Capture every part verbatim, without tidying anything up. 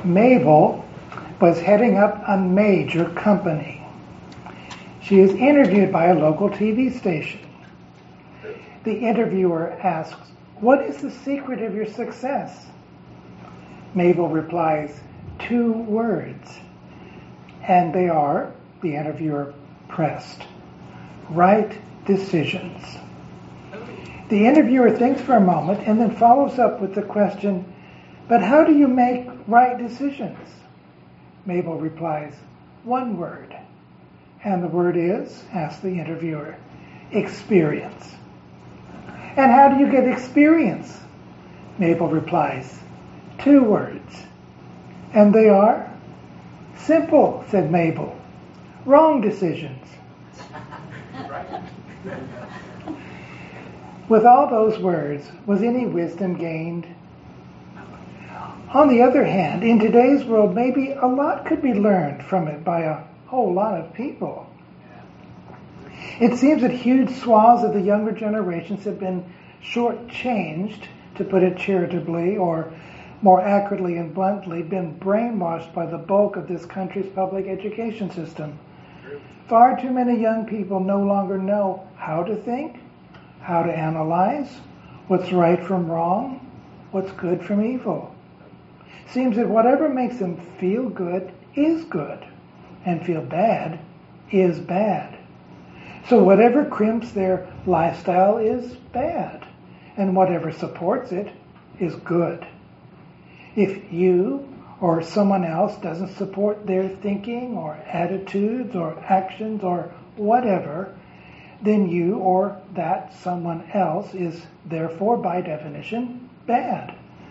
Mabel was heading up a major company. She is interviewed by a local T V station. The interviewer asks, "What is the secret of your success?" Mabel replies, "Two words." And they are, the interviewer pressed, "Right decisions." The interviewer thinks for a moment and then follows up with the question, "But how do you make right decisions?" Mabel replies, "One word." "And the word is," asks the interviewer, "experience." "And how do you get experience?" Mabel replies, "Two words." "And they are?" "Simple," said Mabel. "Wrong decisions." With all those words, was any wisdom gained? On the other hand, in today's world, maybe a lot could be learned from it by a whole lot of people. It seems that huge swaths of the younger generations have been shortchanged, to put it charitably, or more accurately and bluntly, been brainwashed by the bulk of this country's public education system. Far too many young people no longer know how to think, how to analyze, what's right from wrong, what's good from evil. Seems that whatever makes them feel good is good, and feel bad is bad. So whatever crimps their lifestyle is bad, and whatever supports it is good. If you or someone else doesn't support their thinking or attitudes or actions or whatever, then you or that someone else is therefore, by definition, bad.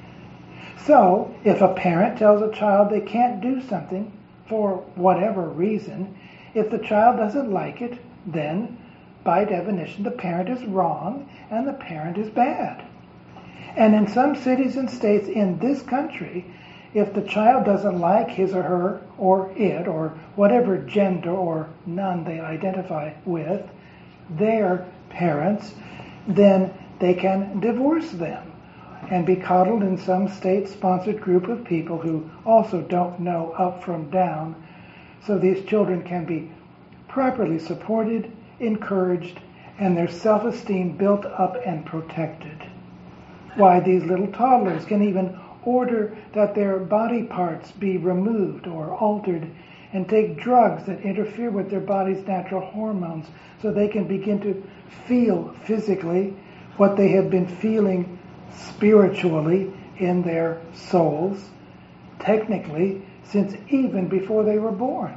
So, if a parent tells a child they can't do something for whatever reason, if the child doesn't like it, then, by definition, the parent is wrong and the parent is bad. And in some cities and states in this country, if the child doesn't like his or her or it or whatever gender or none they identify with, their parents, then they can divorce them and be coddled in some state-sponsored group of people who also don't know up from down, so these children can be properly supported, encouraged, and their self-esteem built up and protected. Why, these little toddlers can even order that their body parts be removed or altered and take drugs that interfere with their body's natural hormones so they can begin to feel physically what they have been feeling spiritually in their souls, technically, since even before they were born.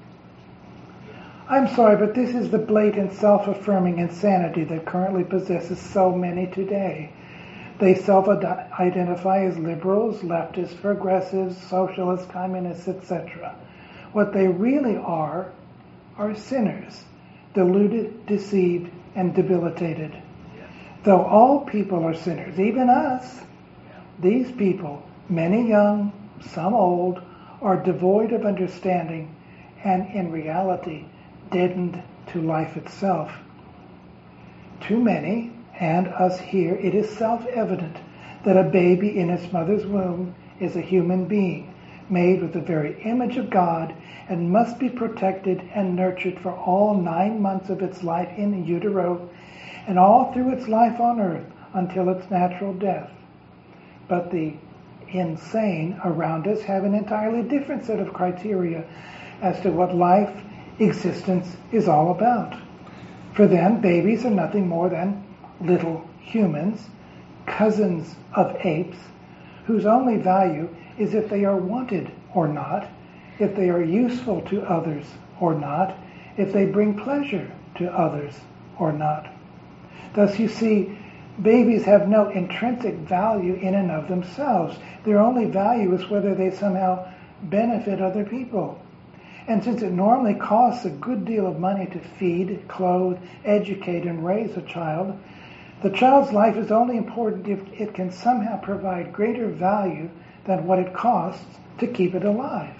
I'm sorry, but this is the blatant self-affirming insanity that currently possesses so many today. They self-identify as liberals, leftists, progressives, socialists, communists, et cetera. What they really are, are sinners, deluded, deceived, and debilitated. Yeah. Though all people are sinners, even us, yeah. These people, many young, some old, are devoid of understanding and in reality deadened to life itself. Too many, and us here, it is self-evident that a baby in its mother's womb is a human being, made with the very image of God, and must be protected and nurtured for all nine months of its life in utero, and all through its life on earth until its natural death. But the insane around us have an entirely different set of criteria as to what life, existence is all about. For them, babies are nothing more than little humans, cousins of apes, whose only value is if they are wanted or not, if they are useful to others or not, if they bring pleasure to others or not. Thus, you see, babies have no intrinsic value in and of themselves. Their only value is whether they somehow benefit other people. And since it normally costs a good deal of money to feed, clothe, educate, and raise a child, the child's life is only important if it can somehow provide greater value than what it costs to keep it alive.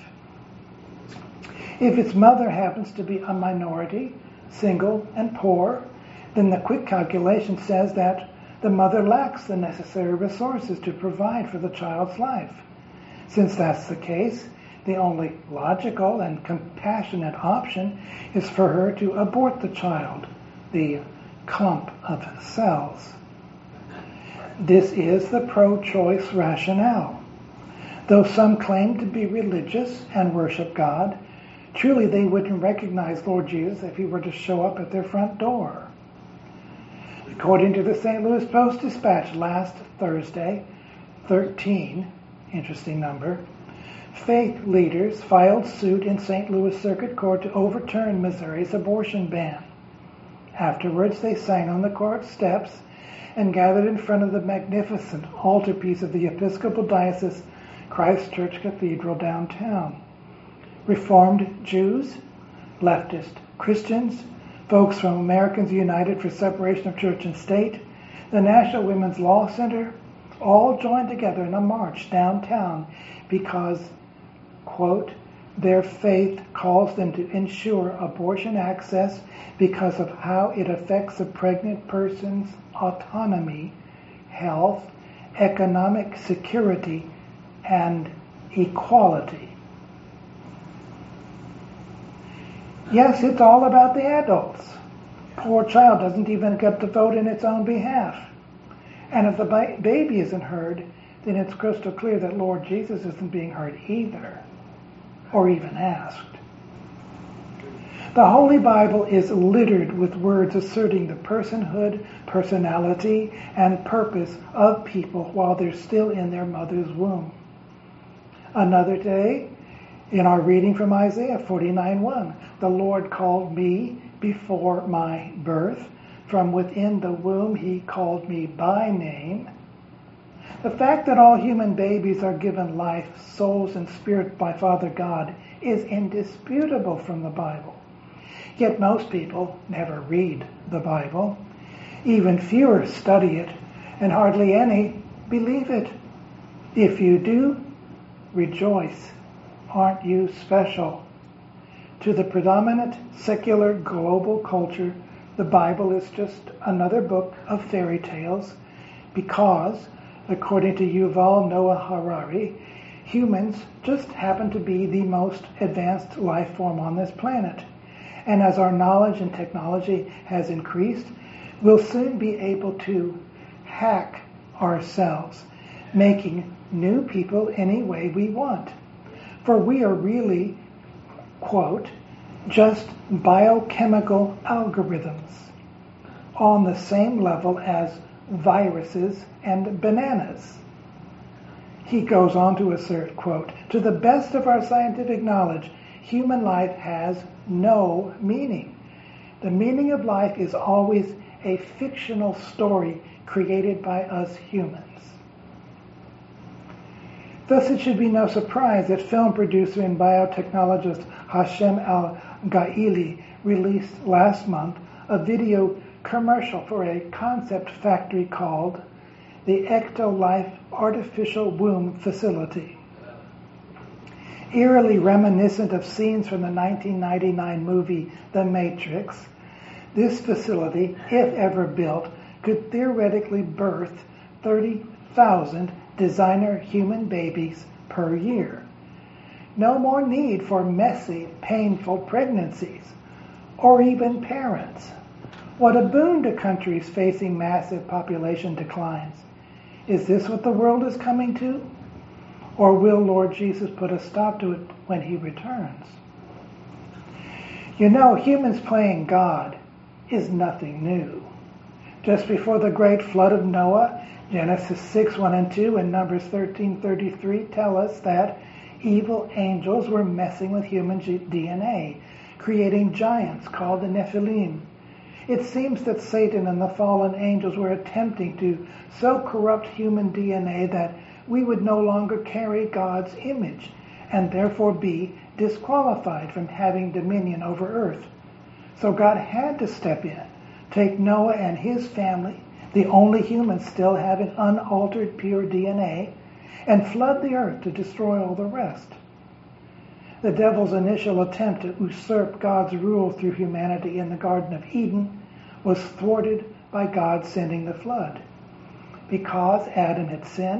If its mother happens to be a minority, single, and poor, then the quick calculation says that the mother lacks the necessary resources to provide for the child's life. Since that's the case, the only logical and compassionate option is for her to abort the child, the clump of cells. This is the pro-choice rationale. Though some claim to be religious and worship God, truly they wouldn't recognize Lord Jesus if he were to show up at their front door. According to the Saint Louis Post-Dispatch last Thursday, thirteen, interesting number, faith leaders filed suit in Saint Louis Circuit Court to overturn Missouri's abortion ban. Afterwards, they sang on the court steps and gathered in front of the magnificent altarpiece of the Episcopal Diocese Christ Church Cathedral downtown. Reformed Jews, leftist Christians, folks from Americans United for Separation of Church and State, the National Women's Law Center, all joined together in a march downtown because, quote, their faith calls them to ensure abortion access because of how it affects a pregnant person's autonomy, health, economic security, and equality. Yes, it's all about the adults. Poor child doesn't even get to vote in its own behalf. And if the ba- baby isn't heard, then it's crystal clear that Lord Jesus isn't being heard either, or even asked. The Holy Bible is littered with words asserting the personhood, personality, and purpose of people while they're still in their mother's womb. Another day, in our reading from Isaiah forty-nine one, the Lord called me before my birth. From within the womb he called me by name. The fact that all human babies are given life, souls, and spirit by Father God is indisputable from the Bible. Yet most people never read the Bible. Even fewer study it, and hardly any believe it. If you do, rejoice. Aren't you special? To the predominant secular global culture, the Bible is just another book of fairy tales because, according to Yuval Noah Harari, humans just happen to be the most advanced life form on this planet. And as our knowledge and technology has increased, we'll soon be able to hack ourselves, making new people any way we want. For we are really, quote, just biochemical algorithms on the same level as viruses and bananas. He goes on to assert, quote, to the best of our scientific knowledge, human life has no meaning. The meaning of life is always a fictional story created by us humans. Thus, it should be no surprise that film producer and biotechnologist Hashem Al-Gaili released last month a video commercial for a concept factory called the Ecto-Life Artificial Womb Facility. Eerily reminiscent of scenes from the nineteen ninety-nine movie The Matrix, this facility, if ever built, could theoretically birth thirty thousand designer human babies per year. No more need for messy, painful pregnancies, or even parents. What a boon to countries facing massive population declines. Is this what the world is coming to? Or will Lord Jesus put a stop to it when he returns? You know, humans playing God is nothing new. Just before the great flood of Noah, Genesis six, one and two and Numbers thirteen thirty-three tell us that evil angels were messing with human D N A, creating giants called the Nephilim. It seems that Satan and the fallen angels were attempting to so corrupt human D N A that we would no longer carry God's image and therefore be disqualified from having dominion over earth. So God had to step in, take Noah and his family, the only humans still having unaltered pure D N A, and flood the earth to destroy all the rest. The devil's initial attempt to usurp God's rule through humanity in the Garden of Eden was thwarted by God sending the flood. Because Adam had sinned,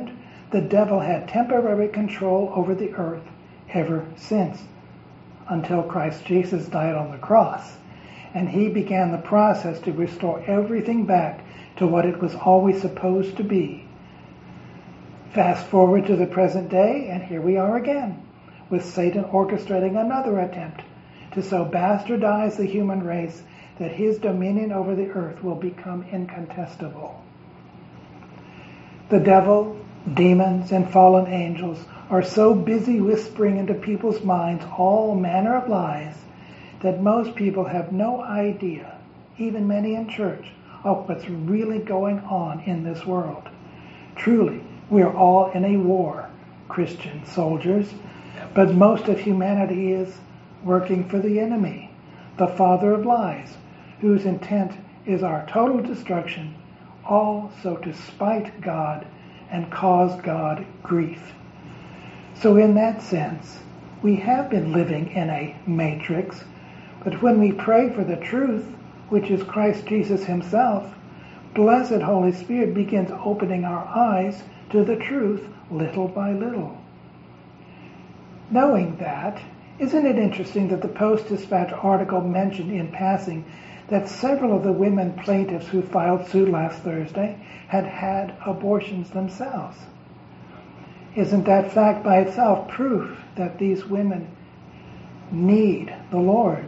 the devil had temporary control over the earth ever since, until Christ Jesus died on the cross. And he began the process to restore everything back to what it was always supposed to be. Fast forward to the present day, and here we are again, with Satan orchestrating another attempt to so bastardize the human race that his dominion over the earth will become incontestable. The devil, demons, and fallen angels are so busy whispering into people's minds all manner of lies that most people have no idea, even many in church, of what's really going on in this world. Truly, we are all in a war, Christian soldiers, but most of humanity is working for the enemy, the father of lies, whose intent is our total destruction, all so to spite God and cause God grief. So in that sense, we have been living in a matrix, but when we pray for the truth, which is Christ Jesus himself, blessed Holy Spirit begins opening our eyes to the truth little by little. Knowing that, isn't it interesting that the Post-Dispatch article mentioned in passing that several of the women plaintiffs who filed suit last Thursday had had abortions themselves? Isn't that fact by itself proof that these women need the Lord?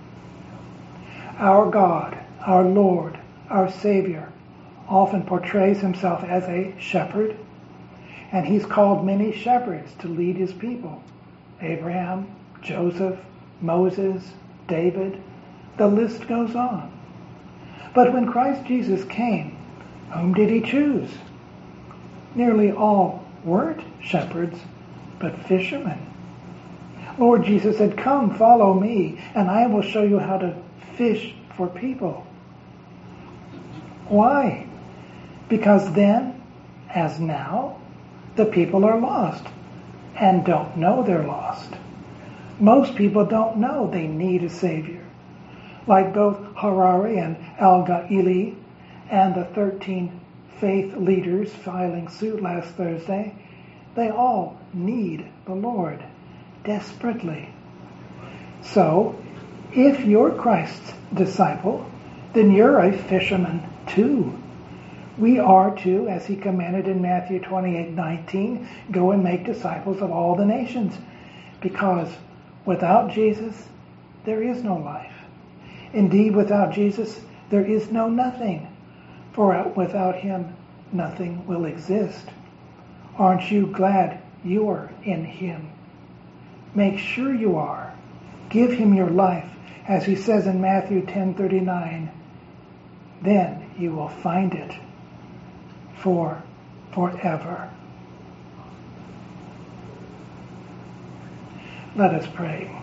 Our God, our Lord, our Savior, often portrays himself as a shepherd, and he's called many shepherds to lead his people. Abraham, Joseph, Moses, David, the list goes on. But when Christ Jesus came, whom did he choose? Nearly all weren't shepherds, but fishermen. Lord Jesus said, "Come, follow me, and I will show you how to fish for people." Why? Because then, as now, the people are lost and don't know they're lost. Most people don't know they need a Savior. Like both Harari and Al-Ghaili and the thirteen faith leaders filing suit last Thursday, they all need the Lord desperately. So, if you're Christ's disciple, then you're a fisherman too. We are to, as he commanded in Matthew twenty-eight nineteen, go and make disciples of all the nations, because without Jesus, there is no life. Indeed, without Jesus, there is no nothing, for without him, nothing will exist. Aren't you glad you are in him? Make sure you are. Give him your life, as he says in Matthew ten thirty-nine. Then you will find it for forever. Let us pray.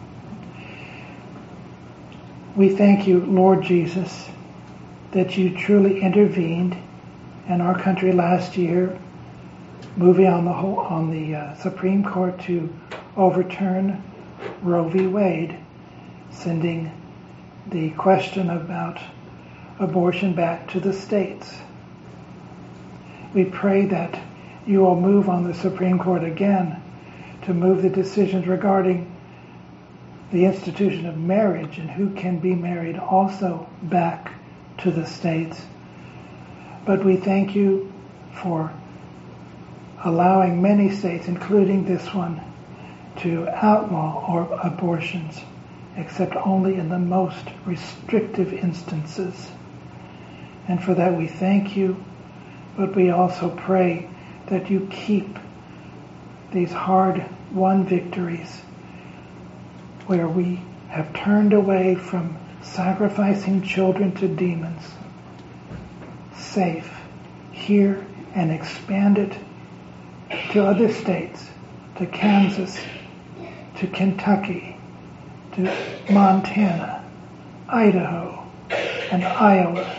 We thank you, Lord Jesus, that you truly intervened in our country last year, moving on the whole, on the uh, Supreme Court to overturn Roe v. Wade, sending the question about abortion back to the states. We pray that you will move on the Supreme Court again to move the decisions regarding the institution of marriage and who can be married also back to the states. But we thank you for allowing many states, including this one, to outlaw or abortions, except only in the most restrictive instances. And for that we thank you, but we also pray that you keep these hard-won victories where we have turned away from sacrificing children to demons safe here and expand it to other states, to Kansas, to Kentucky, to Montana, Idaho, and Iowa,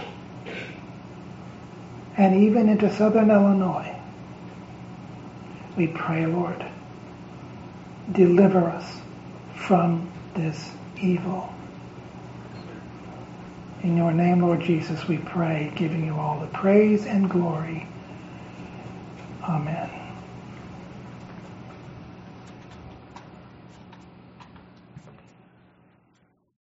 and even into southern Illinois. We pray, Lord, deliver us from this evil. In your name, Lord Jesus, we pray, giving you all the praise and glory. Amen.